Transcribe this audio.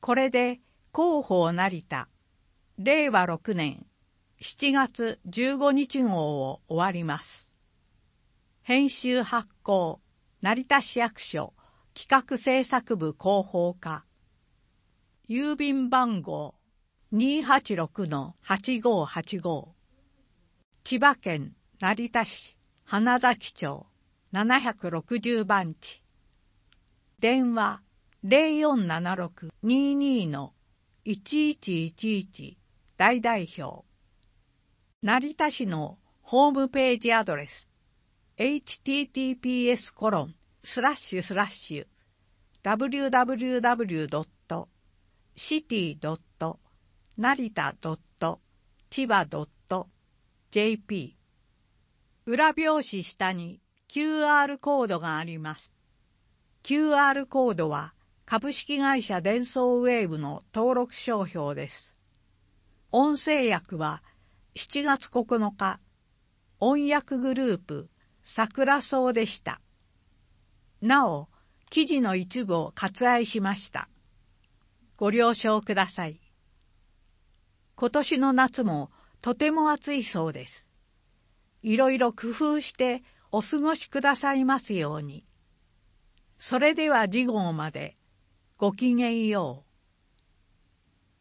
これで広報成田令和6年7月15日号を終わります。編集発行成田市役所企画制作部広報課、郵便番号 286-8585、 千葉県成田市花崎町760番地、電話 0476-22-1111 大代表。成田市のホームページアドレス https://www.narita.chiba.jp。 裏表紙下に QR コードがあります。QR コードは株式会社デンソーウェーブの登録商標です。音声訳は7月9日、音訳グループ桜草でした。なお、記事の一部を割愛しました。ご了承ください。今年の夏もとても暑いそうです。いろいろ工夫してお過ごしくださいますように。それでは次号までごきげんよう。